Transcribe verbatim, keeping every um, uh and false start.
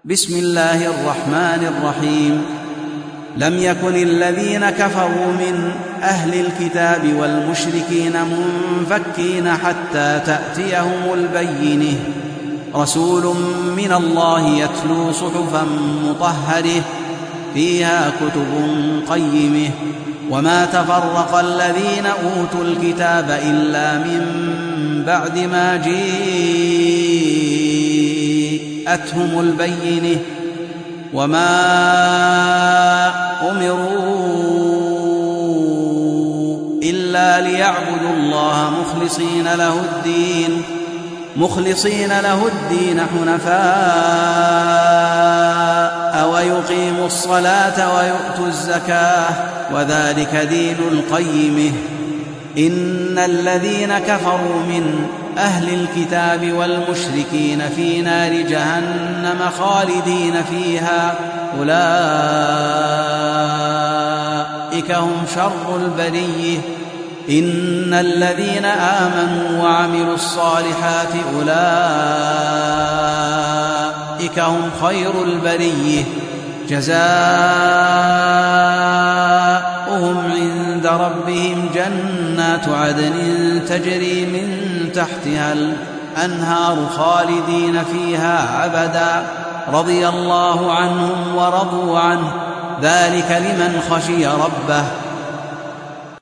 بسم الله الرحمن الرحيم. لم يكن الذين كفروا من أهل الكتاب والمشركين منفكين حتى تأتيهم البينة، رسول من الله يتلو صحفا مطهرة فيها كتب قيمة. وما تفرق الذين أوتوا الكتاب إلا من بعد ما جاءتهم البينة. وما أمروا إلا ليعبدوا الله مخلصين له الدين مخلصين له الدين حنفاء ويقيموا الصلاة ويؤتوا الزكاة وذلك دين القيمة. إن الذين كفروا من أهل الكتاب والمشركين في نار جهنم خالدين فيها، أولئك هم شر البرية. إن الذين آمنوا وعملوا الصالحات أولئك هم خير البرية، جزاؤهم عند ربهم جنات عدن تجري من تحتها الأنهار خالدين فيها أبدا، رضي الله عنهم ورضوا عنه، ذلك لمن خشي ربه.